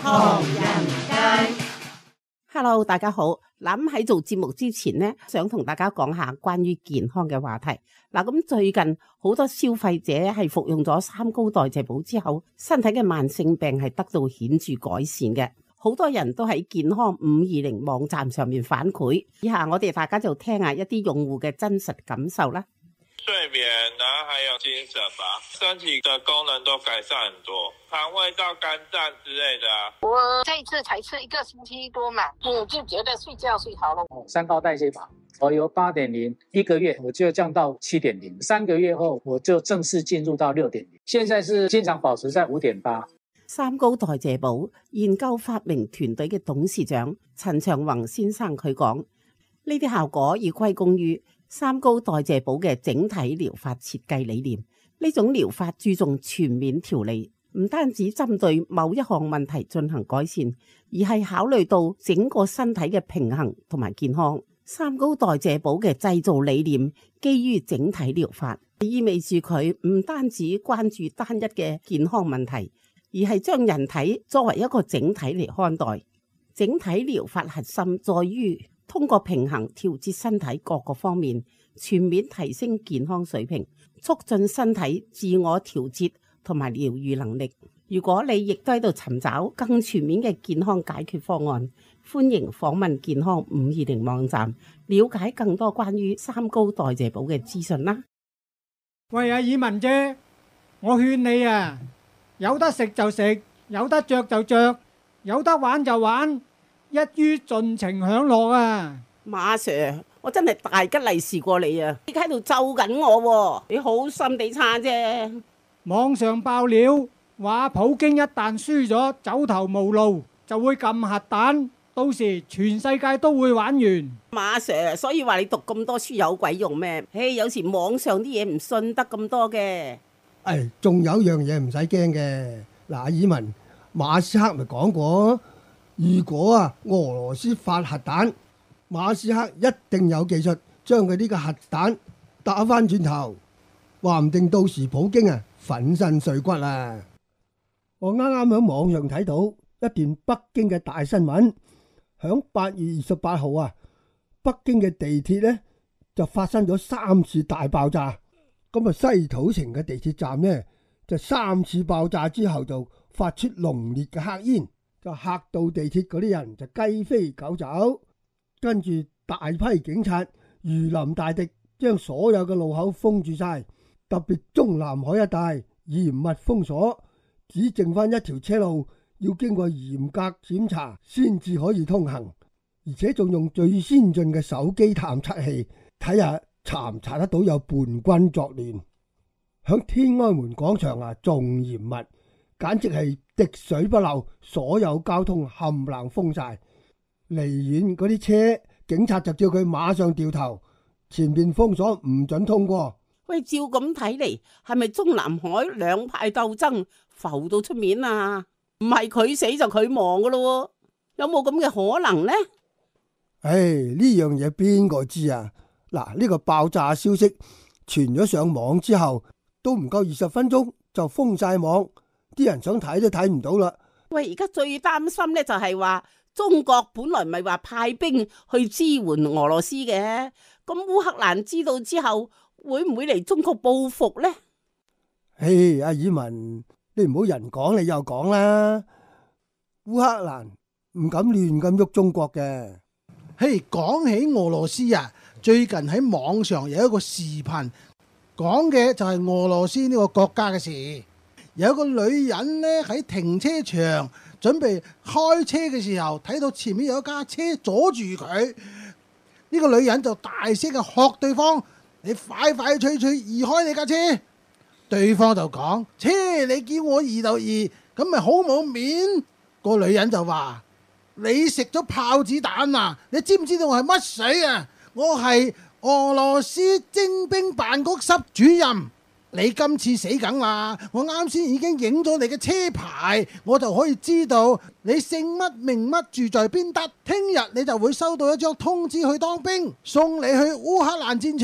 唐人街。 Hello， 大家好。咁喺做節目之前呢，想同大家講下關於健康嘅話題。咁最近好多消費者係服用咗三高代謝寶之後，身體嘅慢性病係得到顯著改善嘅。好多人都喺健康520網站上面反饋。以下我哋大家就聽下一啲用戶嘅真實感受啦。 睡眠，然後還有精神吧，身體的功能都改善很多，腸胃道、肝臟之類的啊。 我這一次才吃1個星期多嘛，我就覺得睡覺睡好了。 三高代謝法，我由8.0，一個月我就降到7.0， 3個月後我就正式進入到6.0，現在是經常保持在5.8。 三高代謝寶研究發明團隊嘅董事長陳長宏先生佢講，呢啲效果要歸功於三高代謝寶嘅整體療法設計理念。呢種療法注重全面調理，唔單止針對某一項問題進行改善，而係考慮到整個身體嘅平衡同埋健康。三高代謝寶嘅製造理念基於整體療法，意味住佢唔單止關注單一嘅健康問題，而係將人體作為一個整體嚟看待。整體療法核心在於通過平衡調節身體各個方面，全面提升健康水平，促進身體自我調節同埋療癒能力。如果你亦都喺度尋找更全面嘅健康解決方案，歡迎訪問健康520網站，了解更多關於三高代謝寶嘅資訊啦。 喂，阿爾文姐，我勸你啊，有得食就食，有得着就着，有得玩就玩，一於盡情享樂啊！ 馬 Sir， 我真係大吉利是過你啊！你喺度咒緊我，你好心地差啫。 網上爆料話普京一旦輸咗，走投無路就會撳核彈，到時全世界都會玩完。 馬 Sir， 所以話你讀咁多書有鬼用咩？有時網上啲嘢唔信得咁多嘅。 仲有樣嘢唔使驚嘅。嗱，阿爾文，馬斯克咪講過，如果俄羅斯發核彈，馬斯克一定有技術將佢呢個核彈打翻轉頭，話唔定到時普京粉身碎骨啊！我啱啱喺網上睇到一段北京嘅大新聞，響8月28號北京嘅地鐵呢就發生咗3次大爆炸。咁西土城嘅地鐵站呢就3次爆炸之後就發出濃烈嘅黑煙，就嚇到地鐵嗰啲人就雞飛狗走。跟住大批警察如臨大敵，將所有嘅路口封住晒，特別中南海一帶嚴密封鎖，只剩翻一條車路要經過嚴格檢查先至可以通行，而且仲用最先進嘅手機探測器睇下查唔查得到有叛軍作亂。響天安門廣場仲嚴密，簡直係滴水不漏，所有交通冚唪唥封晒。離遠嗰啲車，警察就叫佢馬上掉頭，前面封鎖唔准通過。 喂，照咁睇嚟，係咪中南海兩派鬥爭浮到出面啊？唔係佢死就佢亡噶咯？有冇咁嘅可能呢？ 呢樣嘢邊個知啊？嗱，呢個爆炸消息傳咗上網之後，都唔夠20分鐘就封晒網，啲人想睇都睇唔到啦。 喂，而家最擔心呢就係話，中國本來咪話派兵去支援俄羅斯嘅，咁烏克蘭知道之後會唔會嚟中國報復呢？ 阿爾文，你唔好人講你又講啦，烏克蘭唔敢亂咁喐中國嘅。 講起俄羅斯最近喺網上有一個視頻，講嘅就係俄羅斯呢個國家嘅事。有一個女人呢喺停車場準備開車嘅時候，睇到前面有一架車阻住佢，呢個女人就大聲嘅喝對方：你快快脆脆移開你架車！對方就講：你叫我移就移，咁咪好冇面。個女人就話：你食咗炮子彈啊！你知唔知道我係乜水啊？我係俄羅斯徵兵辦公室主任。你今次死梗啦！我啱先已經影咗你嘅車牌，我就可以知道你姓乜名乜住在邊得。聽日你就會收到一張通知去當兵，送你去烏克蘭戰場。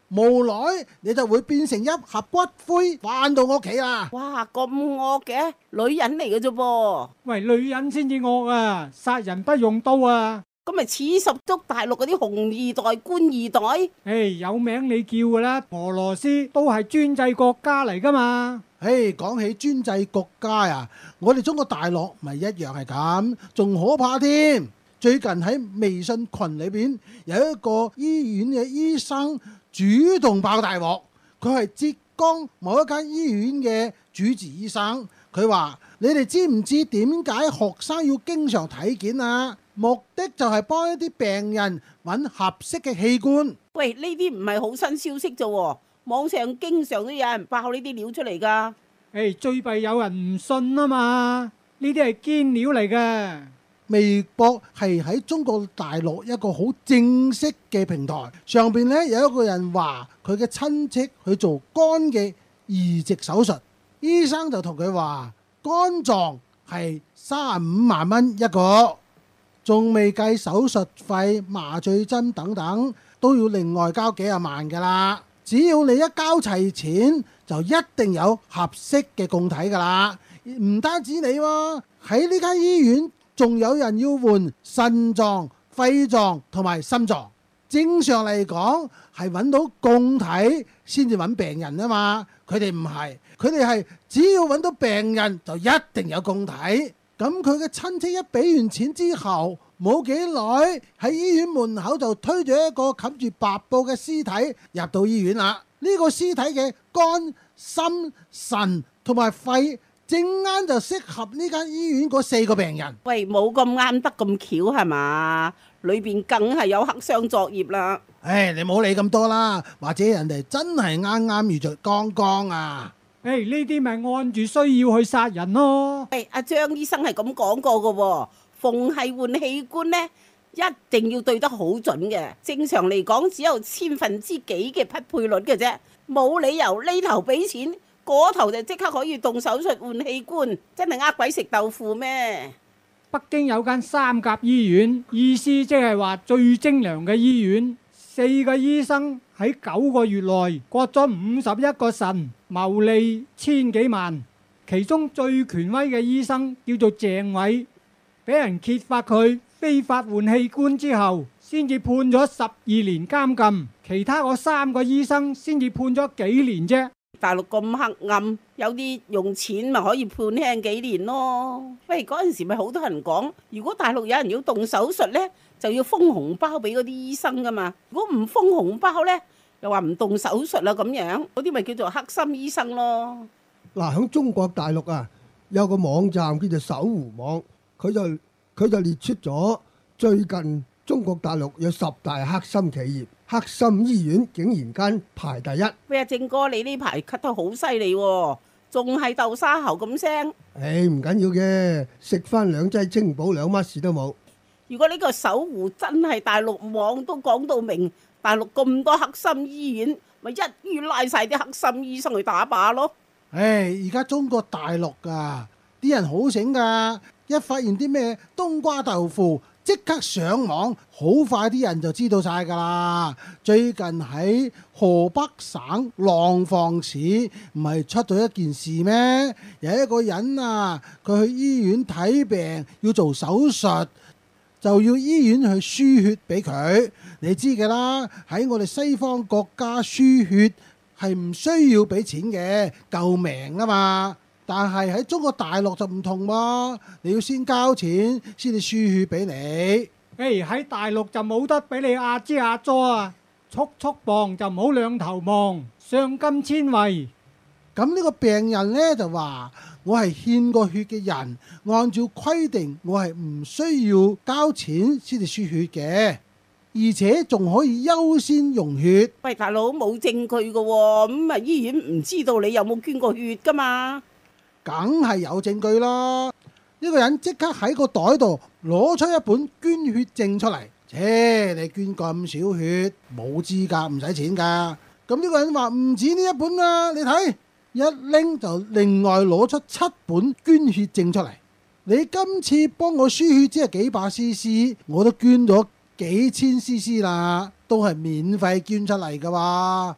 無耐你就會變成一盒骨灰翻到我屋企啦。 哇，咁惡嘅，女人嚟嘅啫噃。 喂，女人先至惡啊，殺人不用刀啊。 咁咪似十足大陸嗰啲紅二代、官二代？ 有名你叫噶啦，俄羅斯都係專制國家嚟噶嘛。 講起專制國家啊，我哋中國大陸咪一樣係咁，仲可怕添。最近喺微信群裏邊有一個醫院嘅醫生主動爆大鑊，佢係浙江某一間醫院嘅主治醫生。佢話：你哋知唔知點解學生要經常體檢啊？目的就係幫一啲病人揾合適嘅器官。 喂，呢啲唔係好新消息啫，網上經常都有人爆呢啲料出嚟噶。 最弊有人唔信啊嘛，呢啲係堅料嚟嘅。 微博係喺中國大陸一個好正式嘅平台，上邊呢有一個人話佢嘅親戚去做肝嘅移植手術，醫生就同佢話肝臟係35萬蚊一個，仲未計手術費、麻醉針等等，都要另外交幾廿萬噶啦。只要你一交齊錢，就一定有合適嘅供體噶啦。唔單止你喎，喺呢間醫院仲有人要換腎臟、肺臟同埋心臟。正常嚟講係揾到供體先至揾病人啊嘛，佢哋唔係，佢哋係只要揾到病人就一定有供體。咁佢嘅親戚一俾完錢之後，冇幾耐喺醫院門口就推咗一個冚住白布嘅屍體入到醫院啦。呢個屍體嘅肝、心、腎同埋肺正啱就適合呢間醫院嗰4個病人。 喂，冇咁啱得咁巧係嘛？裏邊梗係有黑箱作業啦。 你唔好理咁多啦，或者人哋真係啱啱遇着剛剛啊。 呢啲咪按住需要去殺人咯。 阿張醫生係咁講過㗎喎，逢係換器官呢，一定要對得好準嘅。正常嚟講，只有1/1000幾嘅匹配率嘅啫，冇理由呢頭俾錢，嗰頭就即刻可以動手術換器官，真係呃鬼食豆腐咩？ 北京有間3甲醫院，意思即係話最精良嘅醫院，4個醫生喺9個月內割咗51個腎，牟利1000幾萬。其中最權威嘅醫生叫做鄭偉，俾人揭發佢非法換器官之後，先至判咗12年監禁。其他嗰3個醫生先至判咗幾年啫。 大陸咁黑暗，有啲用錢咪可以判輕幾年咯。喂，嗰陣時咪好多人講，如果大陸有人要動手術呢，就要封紅包俾嗰啲醫生噶嘛。如果唔封紅包呢，又話唔動手術啦咁樣，嗰啲咪叫做黑心醫生咯。 嗱，喺中國大陸啊，有個網站叫做搜狐網，佢就列出咗最近中國大陸有10大黑心企業，黑心醫院竟然間排第一。 喂，阿正哥，你呢排咳得好犀利喎，仲係豆沙喉咁聲。 唔緊要嘅，食翻2劑清補涼，乜事都冇。 如果呢個搜狐真係大陸網都講到明，大陸咁多黑心醫院，咪一於拉晒啲黑心醫生去打靶咯。 而家中國大陸啊，啲人好醒噶，一發現啲咩冬瓜豆腐，即刻上網，好快啲人就知道晒噶啦。最近喺河北省廊坊市唔係出咗一件事咩？有一個人啊，佢去醫院睇病要做手術，就要醫院去輸血俾佢。你知嘅啦，喺我哋西方國家輸血係唔需要俾錢嘅，救命啊嘛。但係喺中國大陸就唔同喎，你要先交錢先至輸血俾你。 喺大陸就冇得俾你阿支阿佐啊，速磅就唔好兩頭望，賞金千位。 咁呢個病人呢，就話：我係獻過血嘅人，按照規定我係唔需要交錢先至輸血嘅，而且仲可以優先用血。 喂，大佬，冇證據㗎喎，咁啊醫院唔知道你有冇捐過血㗎嘛？ 梗係有證據啦！呢個人即刻喺個袋度攞出一本捐血證出嚟。你捐咁少血，冇資格，唔使錢㗎。咁呢個人話唔止呢一本啊，你睇，一拎就另外攞出7本捐血證出嚟。你今次幫我輸血只係幾百 cc， 我都捐咗幾千 cc 啦，都係免費捐出嚟㗎喎。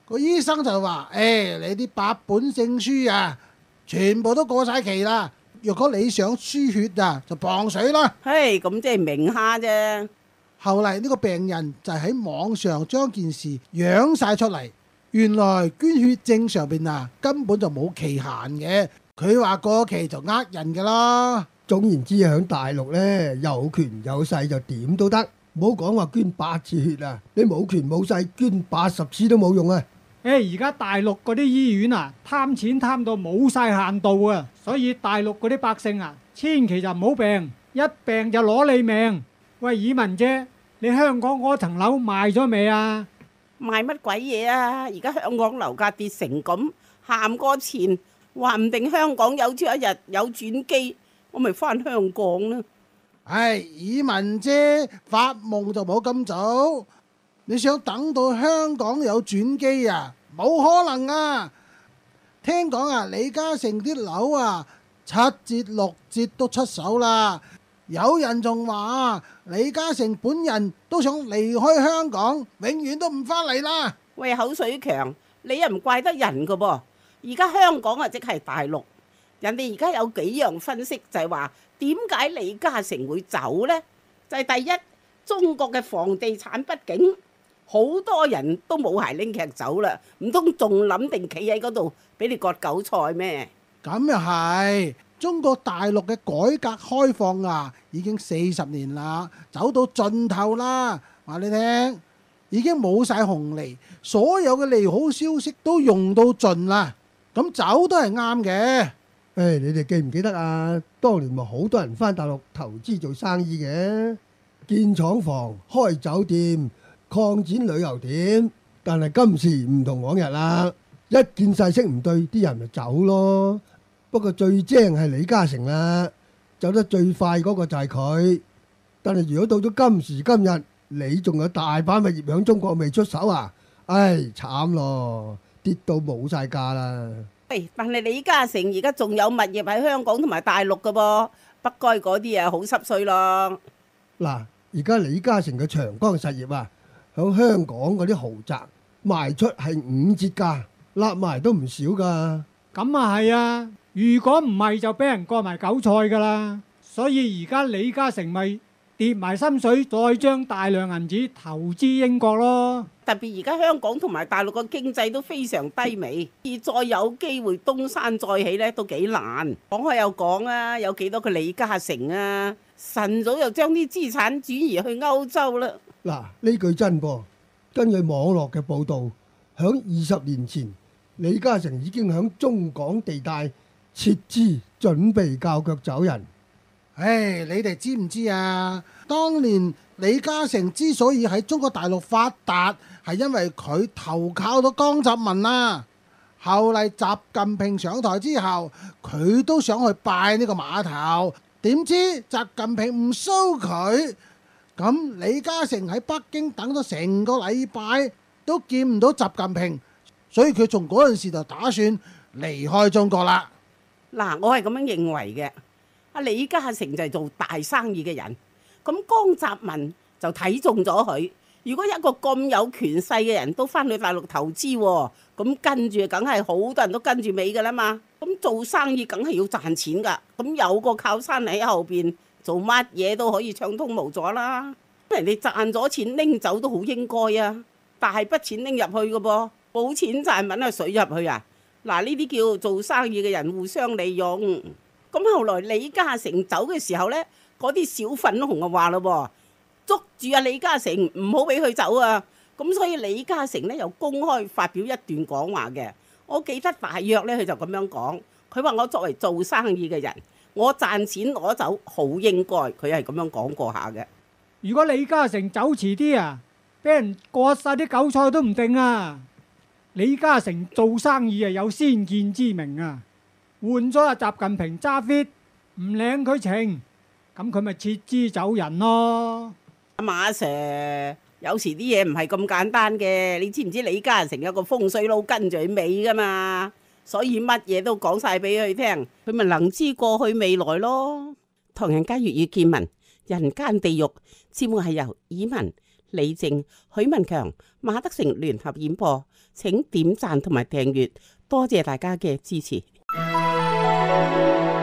個醫生就話：你啲8本證書啊，全部都過晒期啦。若果你想輸血啊，就磅水啦。 嘿，咁即係明蝦啫。 後嚟呢個病人就喺網上將件事揚晒出嚟。原來捐血證上邊啊根本就冇期限嘅，佢話過期就呃人噶啦。 總言之，喺大陸呢，有權有勢就點都得，唔好講話捐8次血啊！你冇權冇勢，捐80次都冇用啊！ 而家大陸嗰啲醫院啊，貪錢貪到冇晒限度啊，所以大陸嗰啲百姓啊，千祈就唔好病，一病就攞你命。喂，爾文姐，你香港嗰層樓賣咗未啊？ 賣乜鬼嘢啊！而家香港樓價跌成咁，喊過錢，話唔定香港有朝一日有轉機，我咪翻香港啦。 爾文姐發夢就冇咁早，你想等到香港有轉機啊？冇可能啊！聽講啊，李嘉誠啲樓啊7折6折都出手啦。有人仲話李嘉誠本人都想離開香港，永遠都唔返嚟啦。 喂，口水強，你又唔怪得人噶噃。而家香港啊，即係大陸，人哋而家有幾樣分析就係話，點解李嘉誠會走呢？就係第一，中國嘅房地產不景，好多人都冇鞋拎屐走啦，唔通仲諗定企喺嗰度俾你割韭菜咩？ 咁又係。中國大陸嘅改革開放啊，已經40年啦，走到盡頭啦。話你聽，已經冇晒紅利，所有嘅利好消息都用到盡啦。咁走都係啱嘅。 你哋記唔記得啊？當年咪好多人返大陸投資做生意嘅，建廠房、開酒店、擴展旅遊點。但係今時唔同往日啦，一見勢色唔對，啲人咪走咯。不過最精係李嘉誠啦，走得最快嗰個就係佢。但係如果到咗今時今日，你仲有大把物業響中國未出手啊？慘咯，跌到冇晒價啦。 喂，但係李嘉誠而家仲有物業喺香港同埋大陸噶噃，不該嗰啲啊好濕碎咯。 嗱，而家李嘉誠嘅長江實業啊，響香港嗰啲豪宅賣出係5折價，揦埋都唔少噶。 咁啊係啊。如果唔係就俾人割埋韭菜㗎啦，所以而家李嘉誠咪跌埋心水，再將大量銀紙投資英國咯。 特別而家香港同埋大陸個經濟都非常低微，而再有機會東山再起呢都幾難。講開又講啊，有幾多個李嘉誠啊？晨早又將啲資產轉移去歐洲啦。 嗱，呢句真噃，根據網絡嘅報導，響20年前，李嘉誠已經響中港地帶撤資，準備較腳走人。 你哋知唔知啊？當年李嘉誠之所以喺中國大陸發達，係因為佢投靠咗江澤民啊。後嚟習近平上台之後，佢都想去拜呢個碼頭，點知習近平唔收佢，咁李嘉誠喺北京等咗成個禮拜都見唔到習近平，所以佢從嗰陣時就打算離開中國啦。 嗱，我係咁樣認為嘅。阿李嘉誠就係做大生意嘅人，咁江澤民就睇中咗佢。如果一個咁有權勢嘅人都翻去大陸投資，咁跟住梗係好多人都跟住尾噶啦嘛。咁做生意梗係要賺錢噶，咁有個靠山喺後邊，做乜嘢都可以暢通無阻啦。人哋賺咗錢拎走都好應該啊，大筆錢拎入去噶噃，冇錢賺揾下水入去啊。嗱，呢啲叫做生意嘅人互相利用。咁後來李嘉誠走嘅時候呢，嗰啲小粉紅就話咯，捉住阿李嘉誠唔好俾佢走啊。咁所以李嘉誠呢又公開發表一段講話嘅。我記得大約呢，佢就咁樣講，佢話我作為做生意嘅人，我賺錢攞走好應該，佢係咁樣講過下嘅。 如果李嘉誠走遲啲啊，俾人割晒啲韭菜都唔定啊。李嘉誠做生意啊有先見之明啊，換咗阿習近平揸 fit，唔領佢情，咁佢咪撤資走人咯。 阿馬 Sir， 有時啲嘢唔係咁簡單嘅，你知唔知李嘉誠有個風水佬跟住佢尾噶嘛？所以乜嘢都講晒俾佢聽，佢咪能知過去未來咯。唐人街粵語見聞，人間地獄節目係由以文、 李靜、許文強、馬德成聯合演播，請點讚同埋訂閱，多謝大家嘅支持。